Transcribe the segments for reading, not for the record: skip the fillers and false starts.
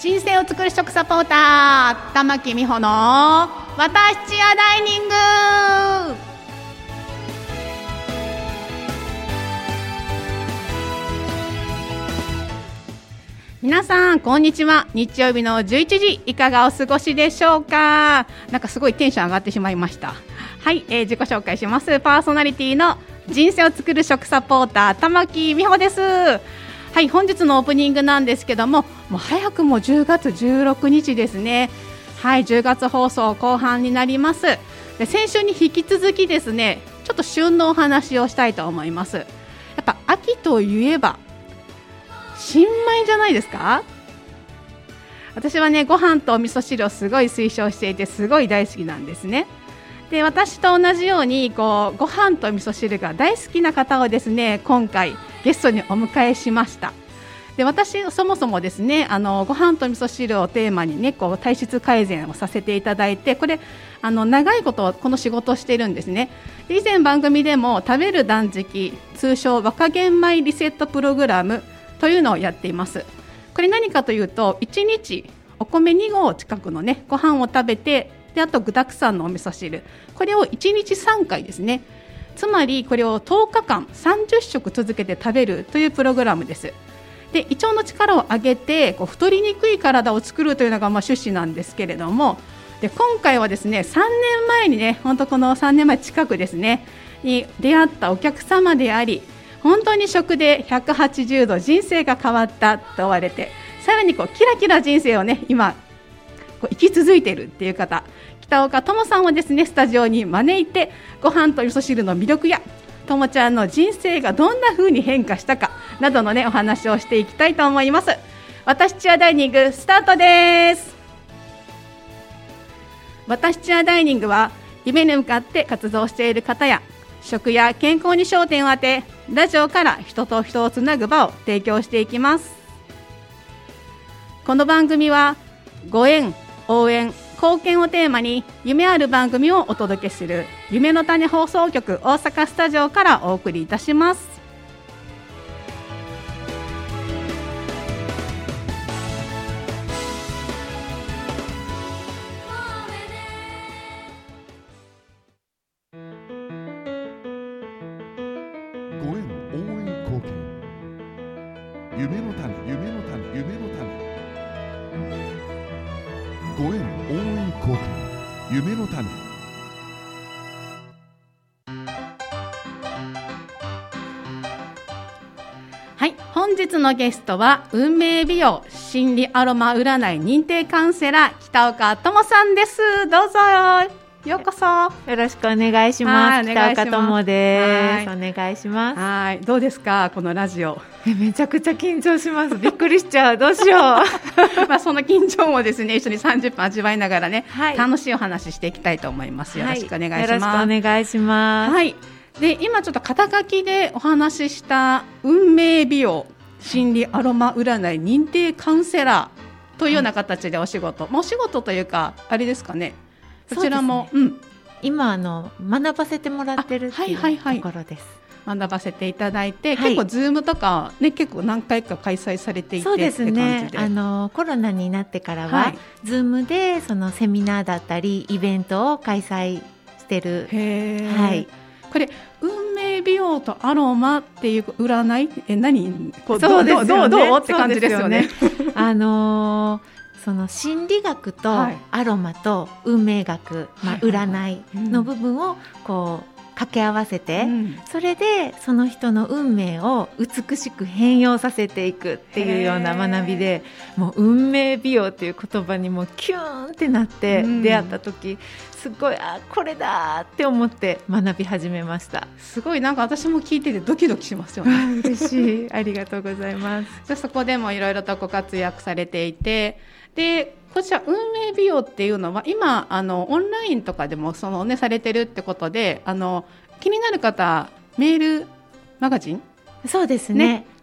人生を作る食サポーター玉木美穂の私ちやダイニング。皆さんこんにちは。日曜日の11時いかがお過ごしでしょうか。なんかすごいテンション上がってしまいました。はい、自己紹介します。パーソナリティの人生を作る食サポーター玉木美穂です。はい、本日のオープニングなんですけども、もう早くも10月16日ですね。はい、10月放送後半になります。で、先週に引き続きですね、ちょっと旬のお話をしたいと思います。やっぱ秋といえば新米じゃないですか。私はね、ご飯とお味噌汁をすごい推奨していて、すごい大好きなんですね。で、私と同じようにご飯とお味噌汁が大好きな方をですね、今回ゲストにお迎えしました。で、私そもそもですね、ご飯と味噌汁をテーマにね、体質改善をさせていただいて、これ長いことこの仕事をしているんですね。で、以前番組でも食べる断食、通称若玄米リセットプログラムというのをやっています。これ何かというと、1日お米2合近くのね、ご飯を食べて、で、あと具沢山のお味噌汁、これを1日3回ですね。つまりこれを10日間30食続けて食べるというプログラムです。で、胃腸の力を上げて太りにくい体を作るというのが趣旨なんですけれども、で、今回はですね、3年前にね、本当この3年前近くですねに出会ったお客様であり、本当に食で180度人生が変わったと言われて、さらにキラキラ人生をね、今生き続いているっていう方、北岡智さんをですね、スタジオに招いて、ご飯と味噌汁の魅力やともちゃんの人生がどんな風に変化したかなどのね、お話をしていきたいと思います。私ちやダイニングスタートです。私ちやダイニングは夢に向かって活動している方や、食や健康に焦点を当て、ラジオから人と人をつなぐ場を提供していきます。この番組はご縁、応援、貢献をテーマに夢ある番組をお届けする夢の種放送局大阪スタジオからお送りいたします。 ご縁、応援、貢献、夢の種、夢の種、夢の種。ご縁、応援、貢献、夢の種。 はい、本日のゲストは運命美容心理アロマ占い認定カウンセラー北岡智さんです。どうぞようこそ。 よろしくお願いします。北岡智です。お願いします。 はい、どうですかこのラジオ。 めちゃくちゃ緊張します。びっくりしちゃう。どうしよう。 その緊張もですね、一緒に30分味わいながらね、 はい、 楽しいお話していきたいと思います。よろしくお願いします。 よろしくお願いします。 はい。で、今ちょっと肩書きでお話しした運命美容心理アロマ占い認定カウンセラーというような形でお仕事、お仕事というかあれですかね。そちらも、 ね、今学ばせてもらってるっていうところです。 学ばせていただいて、結構ズームとかね、結構何回か開催されていて。 そうですね。コロナになってからは、ズームでそのセミナーだったりイベントを開催してる。 はい。これ運命美容とアロマっていう占い、何そうですよね、 どうって感じですよね。 その心理学とアロマと運命学、占いの部分を掛け合わせて、それでその人の運命を美しく変容させていくっていうような学びで、もう運命美容っていう言葉にもキューンってなって出会った時、すごいこれだって思って学び始めました。 すごいなんか私も聞いててドキドキしますよね。 嬉しい。ありがとうございます。 じゃあそこでもいろいろとご活躍されていて、でこちら運命美容っていうのは今オンラインとかでもされてるってことで、気になる方メールマガジンそうですね。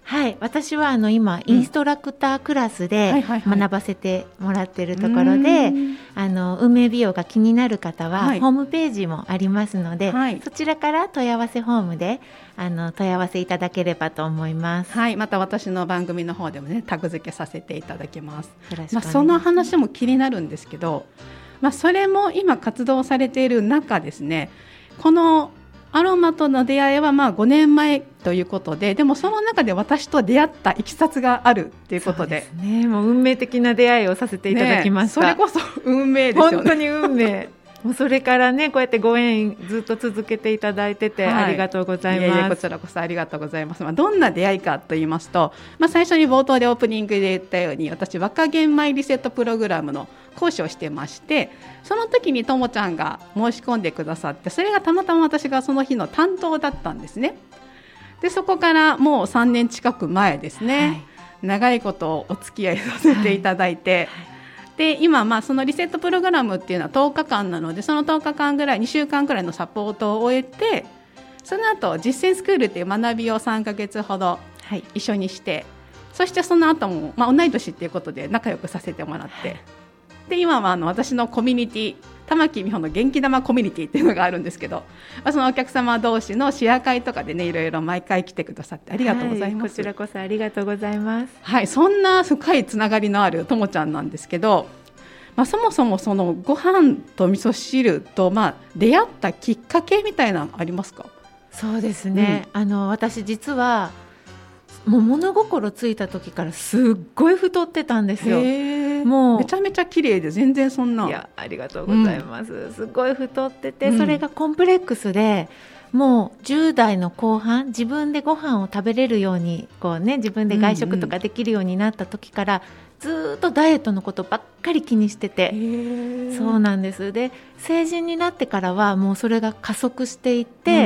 はい、私は今インストラクタークラスで学ばせてもらっているところで、運命美容が気になる方はホームページもありますので、そちらから問い合わせフォームで問い合わせいただければと思います。 はい、また私の番組の方でもねタグ付けさせていただきます。その話も気になるんですけど、それも今活動されている中ですね、このアロマとの出会いは5年前ということで、でもその中で私と出会ったいきさつがあるということで、 そうですね、もう運命的な出会いをさせていただきました。 それこそ運命ですよね。 本当に運命もうそれからねこうやってご縁ずっと続けていただいてて、ありがとうございます。 こちらこそありがとうございます。どんな出会いかと言いますと、最初に冒頭でオープニングで言ったように、私若玄米リセットプログラムの講師をしてまして、その時にともちゃんが申し込んでくださって、それがたまたま私がその日の担当だったんですね。でそこからもう3年近く前ですね、長いことお付き合いさせていただいて、で今そのリセットプログラムっていうのは10日間なので、その10日間ぐらい2週間ぐらいのサポートを終えて、その後実践スクールっていう学びを3ヶ月ほど一緒にして、そしてその後も、同い年っていうことで仲良くさせてもらって、で今は私のコミュニティ玉木美穂の元気玉コミュニティっていうのがあるんですけど、そのお客様同士のシェア会とかでね、いろいろ毎回来てくださってありがとうございます。 こちらこそありがとうございます。 はい、そんな深いつながりのあるともちゃんなんですけど、そもそもそのご飯と味噌汁と出会ったきっかけみたいなのありますか？ そうですね、私実はもう物心ついた時からすっごい太ってたんですよ。もうめちゃめちゃ綺麗で全然そんな。 いやありがとうございます、すごい太ってて、それがコンプレックスで、もう10代の後半自分でご飯を食べれるように自分で外食とかできるようになった時から、ずっとダイエットのことばっかり気にしてて、そうなんです。で成人になってからはもうそれが加速していって、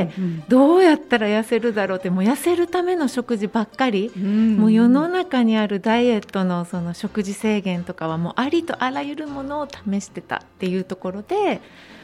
どうやったら痩せるだろうって、もう痩せるための食事ばっかり、もう世の中にあるダイエットのその食事制限とかはもうありとあらゆるものを試してたっていうところで、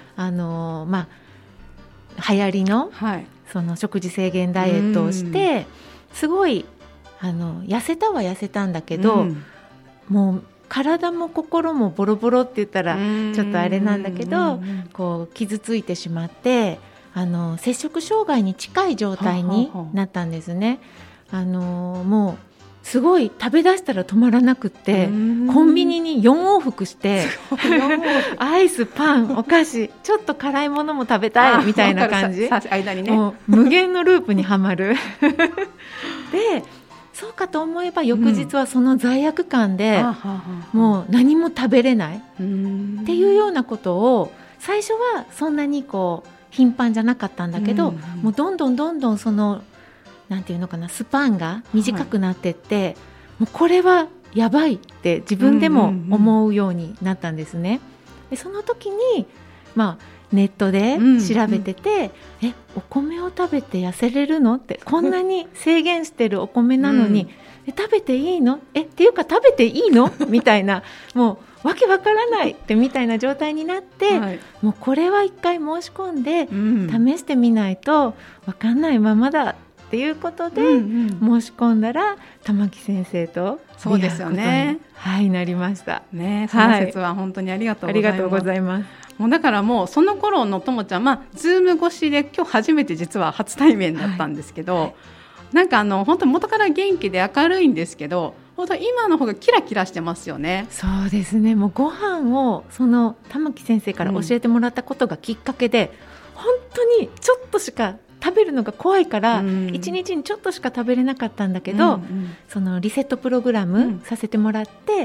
流行りのその食事制限ダイエットをして、すごい痩せたは痩せたんだけど、もう体も心もボロボロって言ったらちょっとあれなんだけど、傷ついてしまって、摂食障害に近い状態になったんですね。もうすごい食べ出したら止まらなくって、コンビニに4往復してアイス、パン、お菓子、ちょっと辛いものも食べたいみたいな感じ、 間にね、 もう無限のループにはまるでそうかと思えば翌日はその罪悪感で、もう何も食べれないっていうようなことを、最初はそんなに頻繁じゃなかったんだけど、もうどんどんそのなんていうのかな、スパンが短くなってって、もうこれはやばいって自分でも思うようになったんですね。でその時に、ネットで調べてて、お米を食べて痩せれるのって、こんなに制限してるお米なのに、食べていいのっていうか食べていいのみたいな、もうわけわからないってみたいな状態になって、もうこれは一回申し込んで、試してみないとわかんないままだっていうことで、申し込んだら玉木先生とそうですよね、 なりましたね。その説は本当にありがとうございます。もうだからもうその頃のともちゃん、ズーム越しで今日初めて実は初対面だったんですけど、なんか本当元から元気で明るいんですけど、本当今の方がキラキラしてますよね。 そうですね、もうご飯をその玉木先生から教えてもらったことがきっかけで、本当にちょっとしか食べるのが怖いから、1日にちょっとしか食べれなかったんだけど、そのリセットプログラムさせてもらって、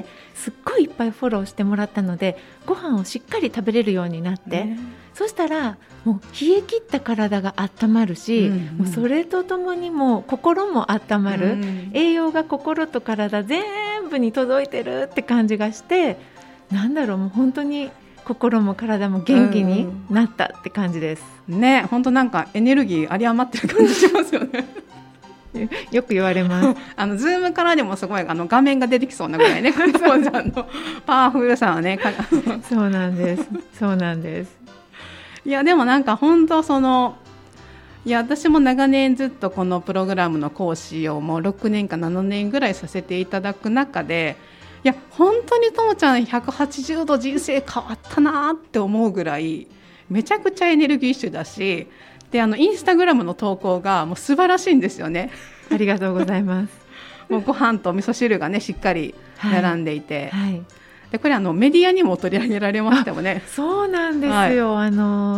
すっごいいっぱいフォローしてもらったので、ご飯をしっかり食べれるようになって、そしたらもう冷え切った体が温まるし、もうそれとともにもう心も温まる、栄養が心と体全部に届いてるって感じがして、なんだろう、もう本当に心も体も元気になったって感じです、 ね。本当なんかエネルギー有り余ってる感じしますよねよく言われますズームからでもすごい画面が出てきそうなぐらいね、このちゃんのパワフルさはねそうなんです、そうなんです。 いやでもなんか本当いや私も長年ずっとこのプログラムの講師をもう6年か7年ぐらいさせていただく中で、いや本当にともちゃん180度人生変わったなって思うぐらいめちゃくちゃエネルギッシュだし、でインスタグラムの投稿がもう素晴らしいんですよね。 ありがとうございます。 もうご飯と味噌汁がねしっかり並んでいて、 はいはい、 でこれメディアにも取り上げられましたよね。 そうなんですよ、はい、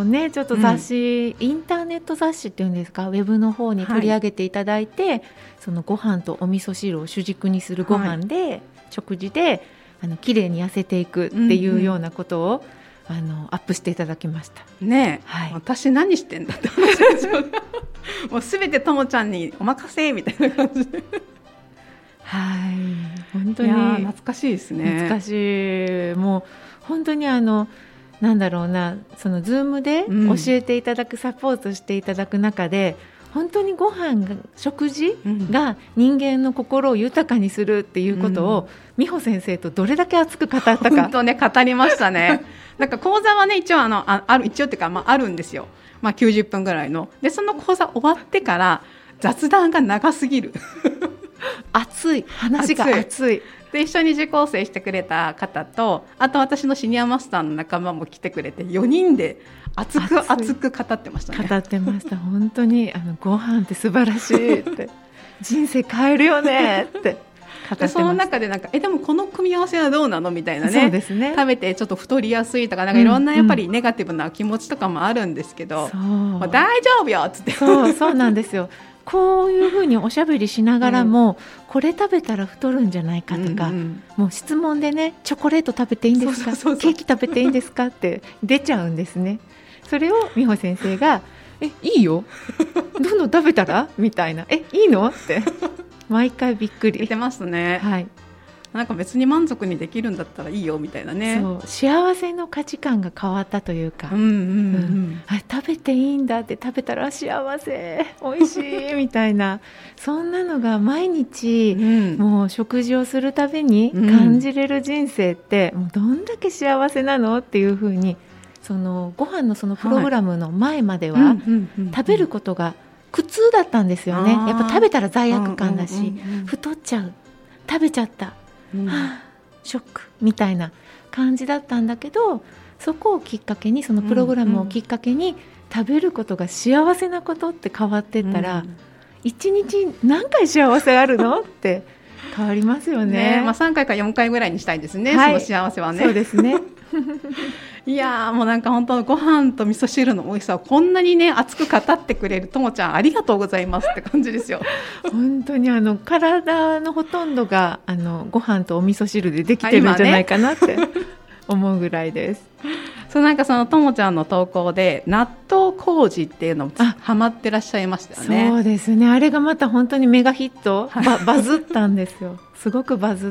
ね、ちょっと雑誌、インターネット雑誌っていうんですか、ウェブの方に取り上げていただいて、はい、そのご飯とお味噌汁を主軸にするご飯で、はい、食事で綺麗に痩せていくっていうようなことを、アップしていただきましたね。はい、私何してんだって話ですよもうすべてともちゃんにお任せみたいな感じではい、本当に懐かしいですね。 懐かしい。もう本当になんだろうな、そのズームで教えていただく、サポートしていただく中で、本当にご飯が食事が人間の心を豊かにするっていうことを、美穂先生とどれだけ熱く語ったか。 本当ね、語りましたねなんか講座はね一応一応っていうか、あるんですよ、90分ぐらいの。でその講座終わってから雑談が長すぎる熱い話が熱いで一緒に受講生してくれた方と、あと私のシニアマスターの仲間も来てくれて、4人で熱く語ってましたね。 語ってました。本当にご飯って素晴らしいって人生変えるよねってでその中ででもこの組み合わせはどうなのみたいなね。 そうですね。 食べてちょっと太りやすいとか、いろんなやっぱりネガティブな気持ちとかもあるんですけど、もう大丈夫よっつってそうなんですよ。こういうふうにおしゃべりしながらも、これ食べたら太るんじゃないかとか、もう質問でね、チョコレート食べていいんですか、ケーキ食べていいんですかって出ちゃうんですね。それを美穂先生がいいよどんどん食べたらみたいな、いいのって毎回びっくり言ってますね。はい、なんか別に満足にできるんだったらいいよみたいなね。 そう、幸せの価値観が変わったというか、食べていいんだって、食べたら幸せ、美味しいみたいなそんなのが毎日、もう食事をするたびに感じれる人生って、もうどんだけ幸せなのっていうふうに、そのご飯のそのプログラムの前までは食べることが苦痛だったんですよね。やっぱ食べたら罪悪感だし、太っちゃう、食べちゃった、ショックみたいな感じだったんだけど、そこをきっかけに、そのプログラムをきっかけに、食べることが幸せなことって変わっていったら、1日何回幸せあるのって変わりますよ ね。 3回か4回ぐらいにしたいですね、その幸せはね。 そうですねいやもうなんか本当ご飯と味噌汁の美味しさをこんなにね熱く語ってくれるともちゃん、ありがとうございますって感じですよ本当に体のほとんどがご飯とお味噌汁でできてるんじゃないかなって思うぐらいです。 そう、なんかそのともちゃんの投稿で納豆麹っていうのもハマってらっしゃいましたよね。 そうですね、あれがまた本当にメガヒット、バズったんですよ。すごくバズって、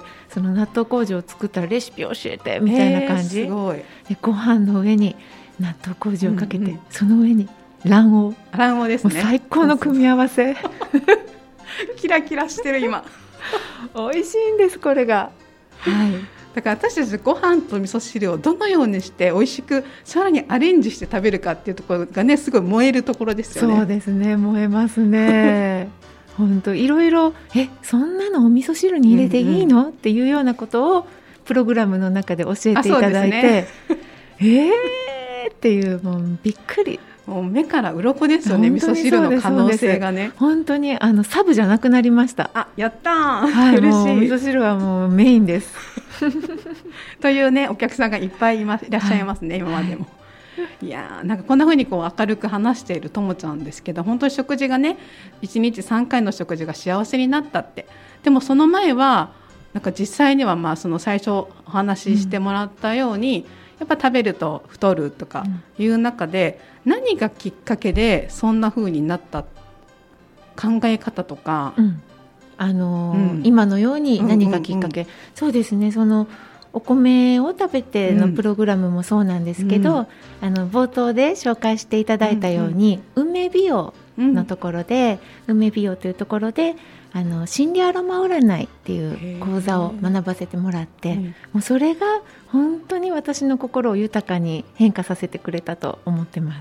その納豆麹を作ったらレシピ教えてみたいな感じ、 すごい。 でご飯の上に納豆麹をかけて、その上に卵黄ですね。 もう最高の組み合わせキラキラしてる今美味しいんですこれが。 だから私たちご飯と味噌汁をどのようにして美味しくさらにアレンジして食べるかっていうところがね、すごい燃えるところですよね。 そうですね、燃えますね本当いろいろ、そんなのお味噌汁に入れていいの、っていうようなことをプログラムの中で教えていただいて、っていう、もうびっくり、 もう目から鱗ですよね、味噌汁の可能性がね。 本当にサブじゃなくなりました。 やったー、嬉しい。 味噌汁はもうメインですというね、お客さんがいっぱいいらっしゃいますね、今までも。いやなんかこんな風に明るく話しているともちゃんですけど、本当に食事がね、1日3回の食事が幸せになったって。でもその前はなんか実際にはその最初お話ししてもらったように、やっぱ食べると太るとかいう中で、何がきっかけでそんな風になった考え方とか、 今のように何がきっかけ、そうですね、そのお米を食べてのプログラムもそうなんですけど、冒頭で紹介していただいたように、梅美容のところで、梅美容というところで心理アロマ占いっていう講座を学ばせてもらって、もうそれが本当に私の心を豊かに変化させてくれたと思ってます。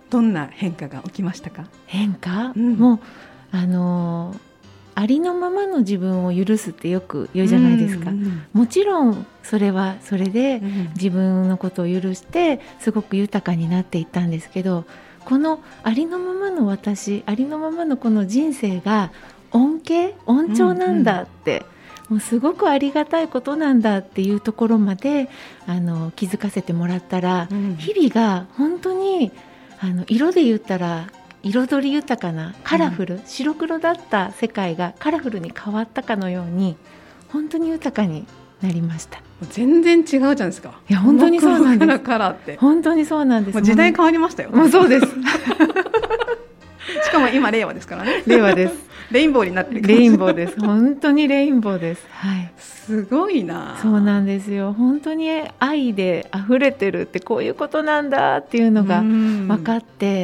どんな変化が起きましたか？ 変化、もうありのままの自分を許すってよく言うじゃないですか、もちろんそれはそれで自分のことを許してすごく豊かになっていったんですけど、このありのままの私、ありのままのこの人生が恩寵なんだって、もうすごくありがたいことなんだっていうところまで気づかせてもらったら、日々が本当に色で言ったら彩り豊かなカラフル、白黒だった世界がカラフルに変わったかのように本当に豊かになりました。 全然違うじゃないですか。 いや本当にそうなんです。 カラーって本当にそうなんです。 もう時代変わりましたよ。 もうそうですしかも今令和ですからね。 令和です。 レインボーになってる。 レインボーです。本当にレインボーです。はい。 すごいな。 そうなんですよ。本当に愛で溢れてるってこういうことなんだっていうのが分かって、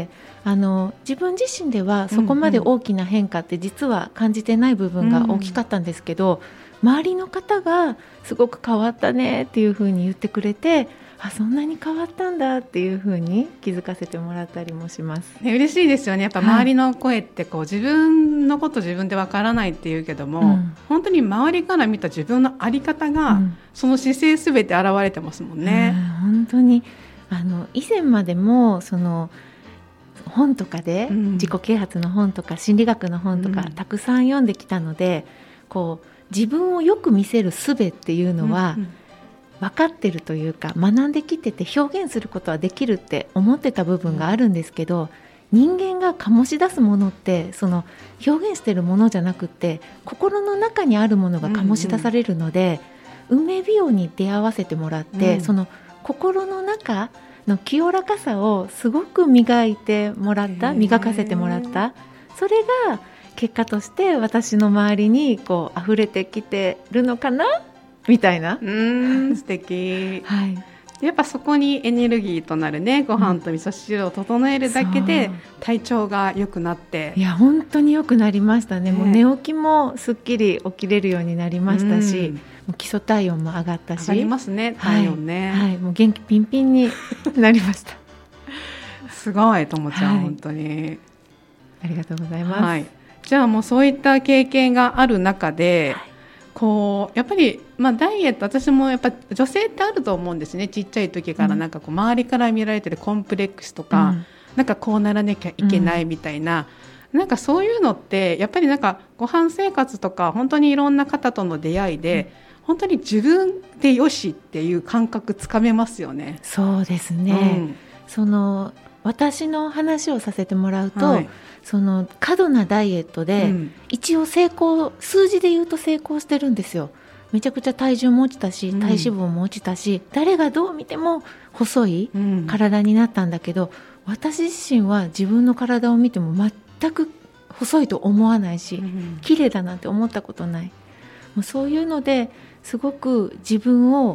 自分自身ではそこまで大きな変化って実は感じてない部分が大きかったんですけど、周りの方がすごく変わったねっていうふうに言ってくれて、そんなに変わったんだっていうふうに気づかせてもらったりもします、 ね、嬉しいですよね。やっぱ周りの声って自分のこと自分でわからないっていうけども、本当に周りから見た自分の在り方が、その姿勢すべて現れてますもんね、 本当に以前までもその本とかで、自己啓発の本とか心理学の本とか、たくさん読んできたので、自分をよく見せる術っていうのは、分かってるというか学んできてて表現することはできるって思ってた部分があるんですけど、人間が醸し出すものってその表現してるものじゃなくて心の中にあるものが醸し出されるので、運命美容に出会わせてもらって、その心の中の清らかさをすごく磨かせてもらった。それが結果として私の周りに溢れてきてるのかなみたいな。 素敵、はい、やっぱそこにエネルギーとなるね、ご飯と味噌汁を整えるだけで体調が良くなって、 いや本当に良くなりましたね。もう寝起きもすっきり起きれるようになりましたし、もう基礎体温も上がったし、 上がりますね、体温ね、 はい、もう元気ピンピンになりましたすごいともちゃん、本当にありがとうございます、 はい、じゃあもうそういった経験がある中で、やっぱり、ダイエット、私もやっぱ女性ってあると思うんですね。ちっちゃい時からなんか周りから見られてるコンプレックスとか、なんかこうならなきゃいけないみたいな、なんかそういうのってやっぱりなんかご飯生活とか本当にいろんな方との出会いで、本当に自分でよしっていう感覚つかめますよね。 そうですね、その私の話をさせてもらうと、その過度なダイエットで、一応数字で言うと成功してるんですよ。めちゃくちゃ体重も落ちたし、体脂肪も落ちたし、誰がどう見ても細い体になったんだけど、私自身は自分の体を見ても全く細いと思わないし、綺麗だなんて思ったことない。もうそういうのですごく自分を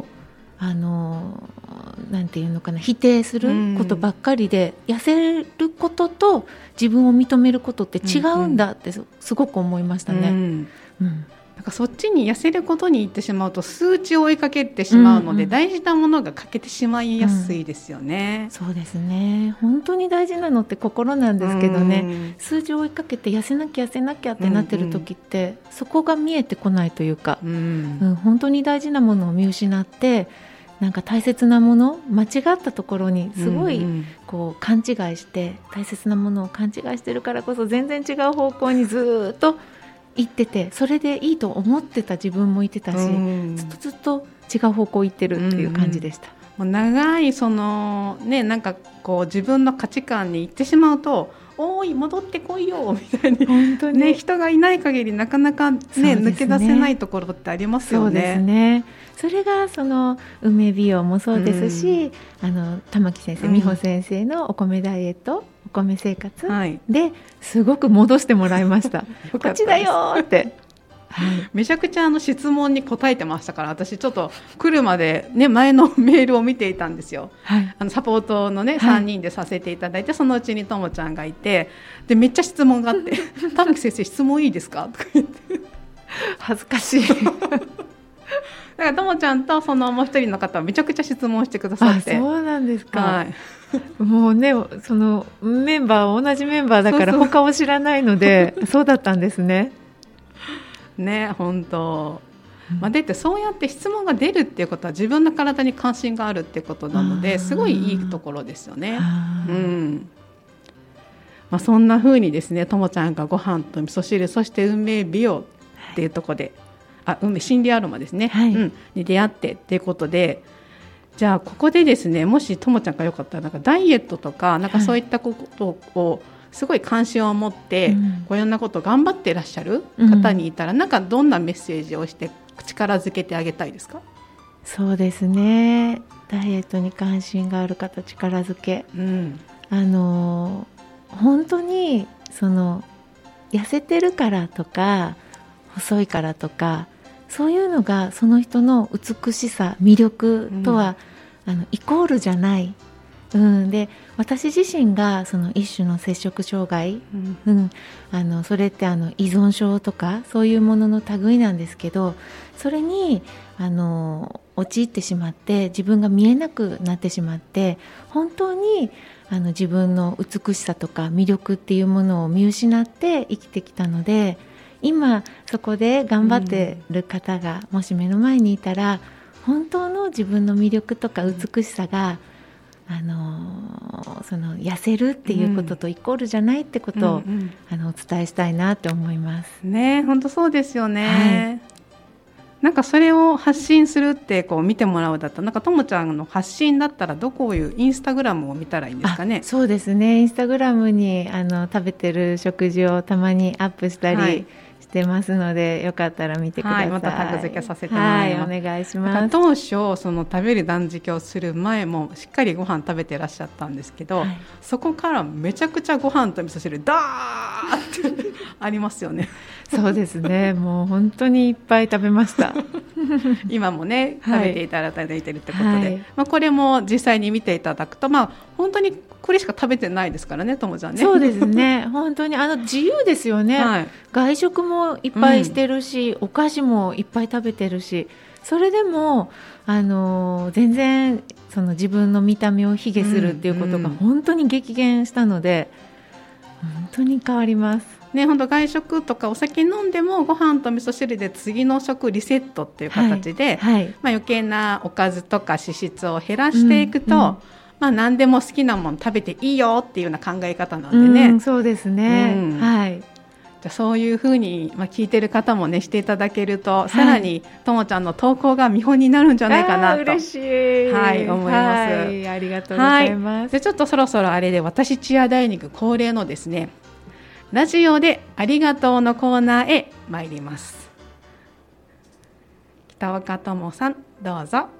なんていうのかな、否定することばっかりで、痩せることと自分を認めることって違うんだってすごく思いましたね、 なんかそっちに痩せることに行ってしまうと数値を追いかけてしまうので、大事なものが欠けてしまいやすいですよね、 そうですね。本当に大事なのって心なんですけどね、数字を追いかけて痩せなきゃってなってる時って、そこが見えてこないというか、本当に大事なものを見失って、なんか大切なもの、間違ったところにすごい勘違いして、大切なものを勘違いしてるからこそ全然違う方向にずっと行ってて、それでいいと思ってた自分もいてたし、ずっと違う方向行ってるっていう感じでした。 もう長いなんか自分の価値観に行ってしまうと、おい戻ってこいよみたいに、本当に、人がいない限りなかなか、抜け出せないところってありますよね。 そうですね。それがその梅美容もそうですし、玉木先生、美穂先生のお米ダイエット、お米生活ですごく戻してもらいましたこっちだよって、 めちゃくちゃ質問に答えてましたから、私ちょっと来るまで、前のメールを見ていたんですよ、サポートの3人でさせていただいて、そのうちにともちゃんがいて、でめっちゃ質問があって玉木先生質問いいですかとか言って恥ずかしいだからともちゃんとそのもう一人の方はめちゃくちゃ質問してくださって。 そうなんですか。 はい、 もうね、そのメンバー同じメンバーだから他を知らないので、そうだったんですね。 ね、本当。だってそうやって質問が出るっていうことは自分の体に関心があるってことなので、すごいいいところですよね。そんな風にですね、ともちゃんがご飯と味噌汁、そして運命美容っていうところで、運命心理アロマですね、に出会ってっていうことで、じゃあここでですね、もしともちゃんがよかったらなんかダイエットとかなんかそういったことをすごい関心を持って、こういろんなことを頑張っていらっしゃる方にいたら、なんかどんなメッセージをして力づけてあげたいですか？ そうですね、ダイエットに関心がある方、力づけ、本当にその痩せてるからとか細いからとか、そういうのがその人の美しさ、魅力とは、イコールじゃない、で私自身がその一種の摂食障害、それって依存症とかそういうものの類なんですけど、それに陥ってしまって自分が見えなくなってしまって、本当に自分の美しさとか魅力っていうものを見失って生きてきたので、今そこで頑張ってる方がもし目の前にいたら、本当の自分の魅力とか美しさが、その痩せるっていうこととイコールじゃないってことを、お伝えしたいなと思いますね。本当そうですよね、なんかそれを発信するってこう見てもらうだったら、なんかともちゃんの発信だったらどこいうインスタグラムを見たらいいんですかね？ そうですね、インスタグラムに食べてる食事をたまにアップしたりしてますので、よかったら見てください。 またタグ付けさせてもらいます。 お願いします。 当初その食べる断食をする前もしっかりご飯食べてらっしゃったんですけど、そこからめちゃくちゃご飯と味噌汁ダーってありますよね。 そうですね、もう本当にいっぱい食べました今もね食べていただいているってことで、これも実際に見ていただくと、本当にこれしか食べてないですからね、ともちゃんね。そうですね、本当に自由ですよね、外食もいっぱいしてるし、お菓子もいっぱい食べてるし、それでも全然その自分の見た目を卑下するっていうことが本当に激減したので、本当に変わりますね。本当外食とかお酒飲んでもご飯と味噌汁で次の食リセットっていう形で、余計なおかずとか脂質を減らしていくと、何でも好きなもの食べていいよっていうような考え方なんでね、 そうですね、 じゃあそういうふうに、聞いてる方もねしていただけると、さらにともちゃんの投稿が見本になるんじゃないかなと嬉しい、 思います、 ありがとうございます。 でちょっとそろそろあれで、私チアダイニング恒例のですね、ラジオでありがとうのコーナーへ参ります。北岡智さん、どうぞ。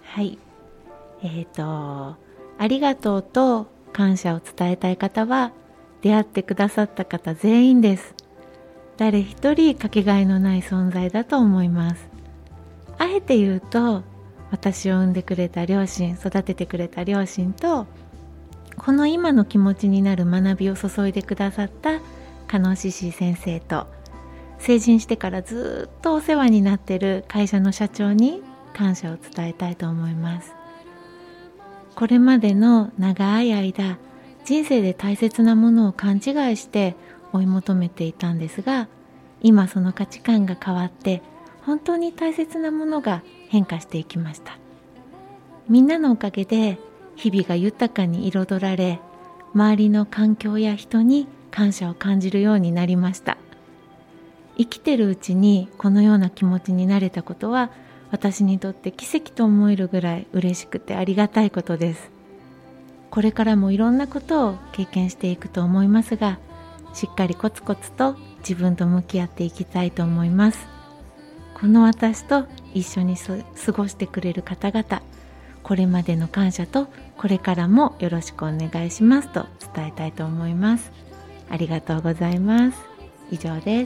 ありがとうと感謝を伝えたい方は、出会ってくださった方全員です。誰一人かけがえのない存在だと思います。あえて言うと、私を産んでくれた両親、育ててくれた両親と、この今の気持ちになる学びを注いでくださった加納シシ先生と、成人してからずっとお世話になっている会社の社長に感謝を伝えたいと思います。これまでの長い間、人生で大切なものを勘違いして追い求めていたんですが、今その価値観が変わって、本当に大切なものが変化していきました。みんなのおかげで日々が豊かに彩られ、周りの環境や人に感謝を感じるようになりました。生きてるうちにこのような気持ちになれたことは、私にとって奇跡と思えるぐらい嬉しくてありがたいことです。これからもいろんなことを経験していくと思いますが、しっかりコツコツと自分と向き合っていきたいと思います。この私と一緒に過ごしてくれる方々、これまでの感謝とこれからもよろしくお願いしますと伝えたいと思います。ありがとうございます。以上です。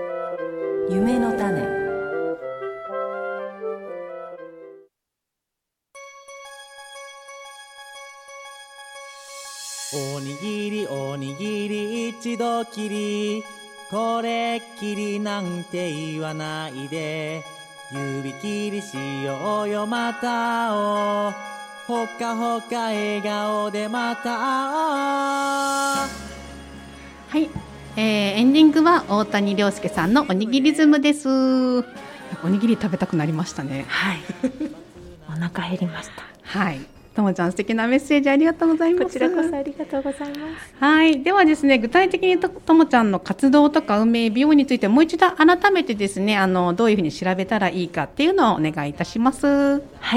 夢の種。 ぎりおにぎり一度きり、これっきりなんて言わないで、指切りしようよまた会おう、ほかほか笑顔でまた会おう。 はい、エンディングは大谷亮介さんのおにぎりズムです。おにぎり食べたくなりましたね。 はいお腹減りました。 はい、ともちゃん素敵なメッセージありがとうございます。 こちらこそありがとうございます。 はい、ではですね、具体的にともちゃんの活動とか運営美容についてもう一度改めてですね、どういうふうに調べたらいいかっていうのをお願いいたします。 はい、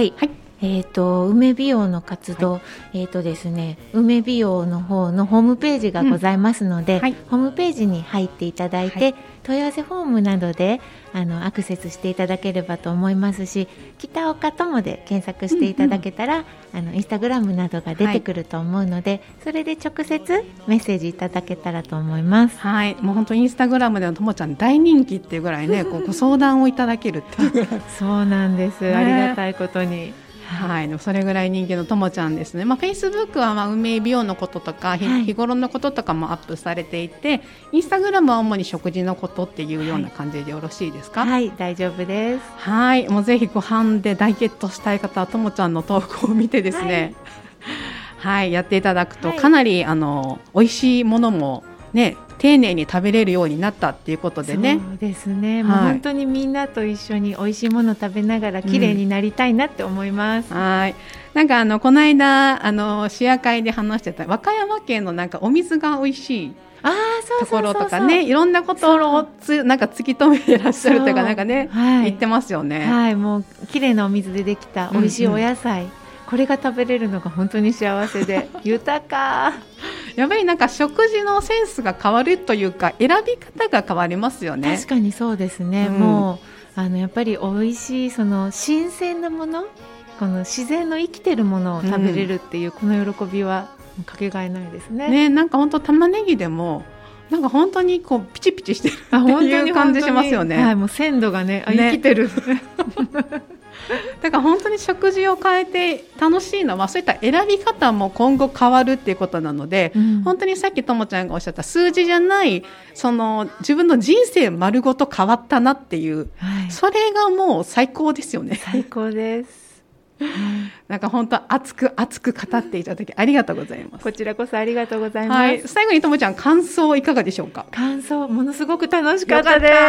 はい、梅美容の活動、はい、ですね、梅美容の方のホームページがございますので、はい、ホームページに入っていただいて、はい、問い合わせフォームなどでアクセスしていただければと思いますし、北岡友で検索していただけたら、インスタグラムなどが出てくると思うので、はい、それで直接メッセージいただけたらと思います。 はい、もう本当インスタグラムでのともちゃん大人気っていうぐらいねご相談をいただけるっていうぐらいそうなんです、ありがたいことに。 はい、それぐらい人気のともちゃんですね。Facebook は梅美容のこととか、日頃のこととかもアップされていて、インスタグラムは主に食事のことっていうような感じでよろしいですか？ はい、大丈夫です。 はい、もうぜひご飯でダイエットしたい方はともちゃんの投稿を見てですね、はい、やっていただくとかなり美味しいものもね丁寧に食べれるようになったっていうことでね。 そうですね、もう本当にみんなと一緒に美味しいもの食べながら綺麗になりたいなって思います。 はい、なんかこの間シェア会で話してた和歌山県のなんかお水が美味しいところとかね、いろんなことをなんか突き止めてらっしゃるというかなんかね、はい、言ってますよね。 はい、もう綺麗なお水でできた美味しいお野菜、これが食べれるのが本当に幸せで豊かやっぱりなんか食事のセンスが変わるというか選び方が変わりますよね。 確かにそうですね、もうやっぱり美味しいその新鮮なもの、この自然の生きてるものを食べれるっていう、この喜びはかけがえないですね。 なんか本当玉ねぎでもなんか本当にこうピチピチしてるっていう感じしますよね。 はい、もう鮮度がね、生きてるだから本当に食事を変えて楽しいのはそういった選び方も今後変わるっていうことなので、本当にさっきともちゃんがおっしゃった数字じゃないその自分の人生丸ごと変わったなっていう、それがもう最高ですよね。 最高ですなんか本当熱く語っていただきありがとうございます。 こちらこそありがとうございます。はい、 最後にともちゃん感想いかがでしょうか？ 感想ものすごく楽しかったです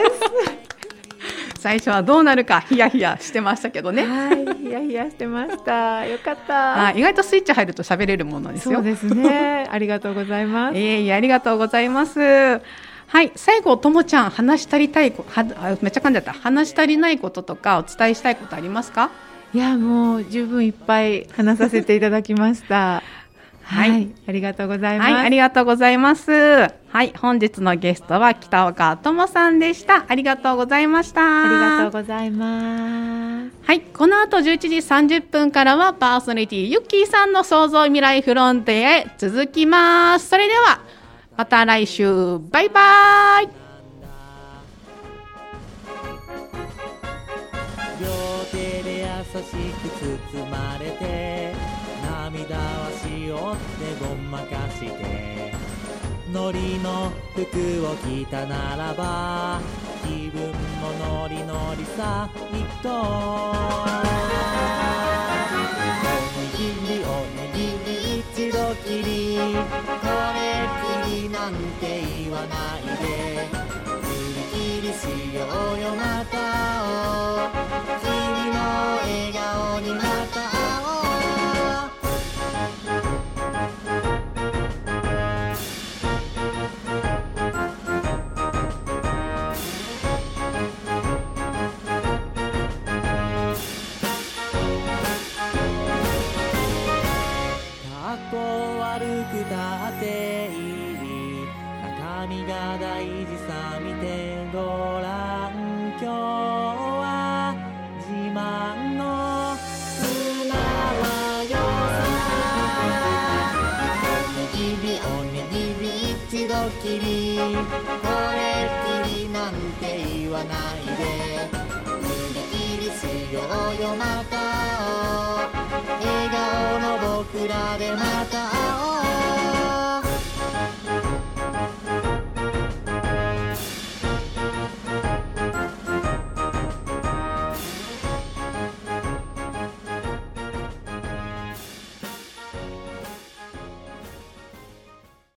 最初はどうなるかヒヤヒヤしてましたけどね。 はい、ヒヤヒヤしてました。よかった。 意外とスイッチ入ると喋れるものですよ。 そうですね。ありがとうございます。 ありがとうございます。はい、最後ともちゃん話し足りたいめっちゃ噛んじゃった。話し足りないこととかお伝えしたいことありますか？ いやもう十分いっぱい話させていただきましたはい、ありがとうございます。 はい、ありがとうございます。はい、本日のゲストは北岡智さんでした。ありがとうございました。 ありがとうございます。 はい、この後11時30分からはパーソナリティゆっきーさんの創造未来フロンティアへ続きます。それではまた来週、バイバイ。 両手で優しく包まれて涙はしおってごまかしてノリの服を着たならば気分もノリノリさ一等おにぎりおにぎり一度きりこれきりなんて言わないできりしようよまた会おう君の笑顔にまた会おうかっこ悪くたっていい中身が大事さ見てごらん今日は自慢の素直よさおにぎりおにぎり一度きりこれきりなんて言わないできりしようよまた笑顔の僕らでまた会おう